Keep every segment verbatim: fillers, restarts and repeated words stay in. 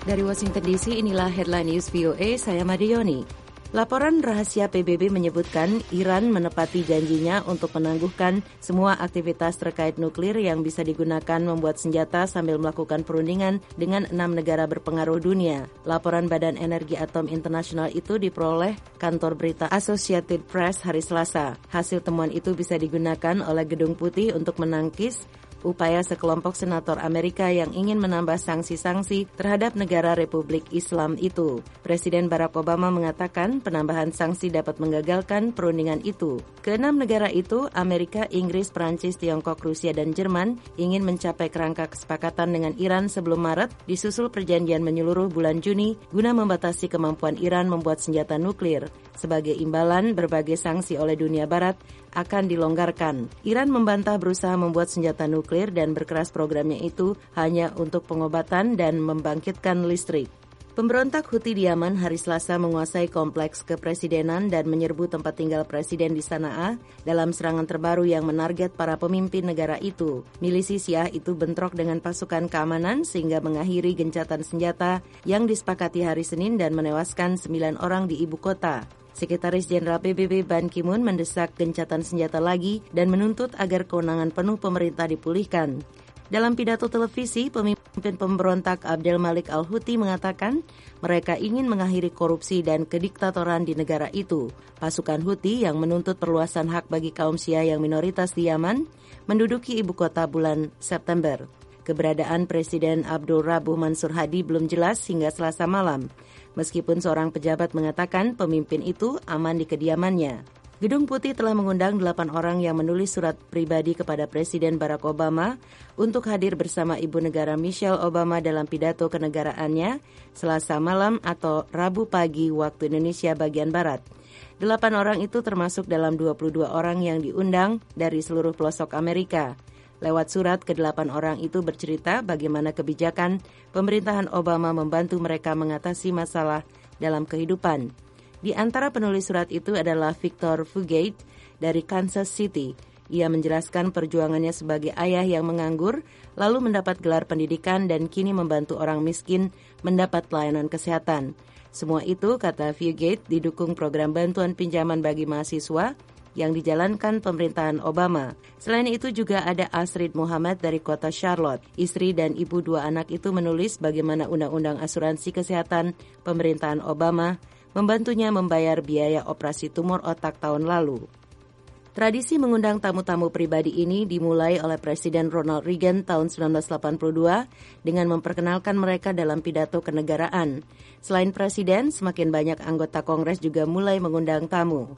Dari Washington D C, inilah Headline News V O A, saya Madioni. Laporan rahasia P B B menyebutkan Iran menepati janjinya untuk menangguhkan semua aktivitas terkait nuklir yang bisa digunakan membuat senjata sambil melakukan perundingan dengan enam negara berpengaruh dunia. Laporan Badan Energi Atom Internasional itu diperoleh kantor berita Associated Press hari Selasa. Hasil temuan itu bisa digunakan oleh Gedung Putih untuk menangkis upaya sekelompok senator Amerika yang ingin menambah sanksi-sanksi terhadap negara Republik Islam itu. Presiden Barack Obama mengatakan penambahan sanksi dapat menggagalkan perundingan itu. Keenam negara itu, Amerika, Inggris, Prancis, Tiongkok, Rusia, dan Jerman, ingin mencapai kerangka kesepakatan dengan Iran sebelum Maret, disusul perjanjian menyeluruh bulan Juni, guna membatasi kemampuan Iran membuat senjata nuklir. Sebagai imbalan, berbagai sanksi oleh dunia barat akan dilonggarkan. Iran membantah berusaha membuat senjata nuklir dan berkeras programnya itu hanya untuk pengobatan dan membangkitkan listrik. Pemberontak Houthi di Yaman hari Selasa menguasai kompleks kepresidenan dan menyerbu tempat tinggal presiden di Sanaa dalam serangan terbaru yang menarget para pemimpin negara itu. Milisi Syiah itu bentrok dengan pasukan keamanan sehingga mengakhiri gencatan senjata yang disepakati hari Senin dan menewaskan sembilan orang di ibu kota. Sekretaris Jenderal P B B Ban Ki-moon mendesak gencatan senjata lagi dan menuntut agar kewenangan penuh pemerintah dipulihkan. Dalam pidato televisi, pemimpin pemberontak Abdel Malik Al-Houthi mengatakan mereka ingin mengakhiri korupsi dan kediktatoran di negara itu. Pasukan Houthi yang menuntut perluasan hak bagi kaum Syiah yang minoritas di Yaman menduduki ibu kota bulan September. Keberadaan Presiden Abdul Rabuh Mansur Hadi belum jelas hingga Selasa malam, meskipun seorang pejabat mengatakan pemimpin itu aman di kediamannya. Gedung Putih telah mengundang delapan orang yang menulis surat pribadi kepada Presiden Barack Obama untuk hadir bersama Ibu Negara Michelle Obama dalam pidato kenegaraannya Selasa malam atau Rabu pagi waktu Indonesia bagian Barat. Delapan orang itu termasuk dalam dua puluh dua orang yang diundang dari seluruh pelosok Amerika. Lewat surat, kedelapan orang itu bercerita bagaimana kebijakan pemerintahan Obama membantu mereka mengatasi masalah dalam kehidupan. Di antara penulis surat itu adalah Victor Fugate dari Kansas City. Ia menjelaskan perjuangannya sebagai ayah yang menganggur, lalu mendapat gelar pendidikan dan kini membantu orang miskin mendapat pelayanan kesehatan. Semua itu, kata Fugate, didukung program bantuan pinjaman bagi mahasiswa yang dijalankan pemerintahan Obama. Selain itu juga ada Asrid Muhammad dari kota Charlotte. Istri dan ibu dua anak itu menulis bagaimana undang-undang asuransi kesehatan pemerintahan Obama membantunya membayar biaya operasi tumor otak tahun lalu. Tradisi mengundang tamu-tamu pribadi ini dimulai oleh Presiden Ronald Reagan tahun sembilan belas delapan puluh dua dengan memperkenalkan mereka dalam pidato kenegaraan. Selain Presiden, semakin banyak anggota Kongres juga mulai mengundang tamu.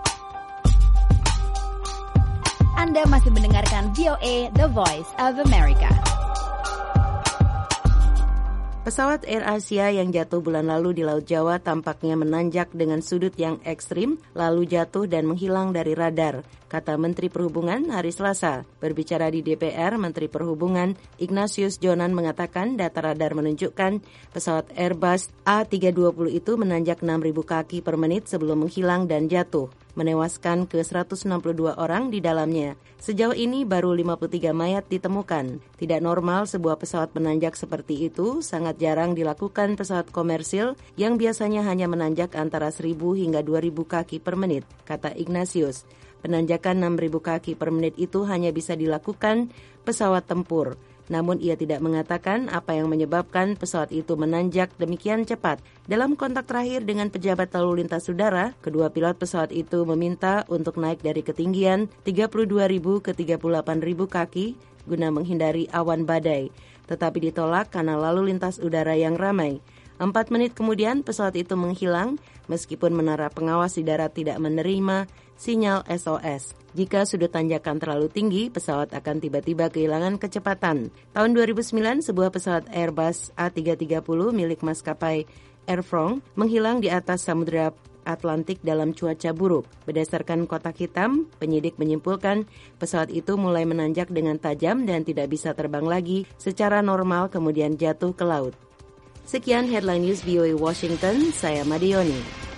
Anda masih mendengarkan V O A, The Voice of America. Pesawat Air Asia yang jatuh bulan lalu di Laut Jawa tampaknya menanjak dengan sudut yang ekstrim, lalu jatuh dan menghilang dari radar, kata Menteri Perhubungan hari Selasa. Berbicara di D P R, Menteri Perhubungan Ignatius Jonan mengatakan data radar menunjukkan pesawat Airbus A tiga dua nol itu menanjak enam ribu kaki per menit sebelum menghilang dan jatuh, menewaskan ke seratus enam puluh dua orang di dalamnya. Sejauh ini baru lima puluh tiga mayat ditemukan. Tidak normal sebuah pesawat menanjak seperti itu, sangat jarang dilakukan pesawat komersil yang biasanya hanya menanjak antara seribu hingga dua ribu kaki per menit, kata Ignatius. Penanjakan enam ribu kaki per menit itu hanya bisa dilakukan pesawat tempur. Namun ia tidak mengatakan apa yang menyebabkan pesawat itu menanjak demikian cepat. Dalam kontak terakhir dengan pejabat lalu lintas udara, kedua pilot pesawat itu meminta untuk naik dari ketinggian tiga puluh dua ribu ke tiga puluh delapan ribu kaki guna menghindari awan badai. Tetapi ditolak karena lalu lintas udara yang ramai. Empat menit kemudian pesawat itu menghilang meskipun menara pengawas di darat tidak menerima sinyal S O S. Jika sudut tanjakan terlalu tinggi, pesawat akan tiba-tiba kehilangan kecepatan. Tahun dua ribu sembilan, sebuah pesawat Airbus A tiga tiga nol milik maskapai Air France menghilang di atas Samudra Atlantik dalam cuaca buruk. Berdasarkan kotak hitam, penyidik menyimpulkan pesawat itu mulai menanjak dengan tajam dan tidak bisa terbang lagi secara normal kemudian jatuh ke laut. Sekian Headline News V O A Washington, saya Madioni.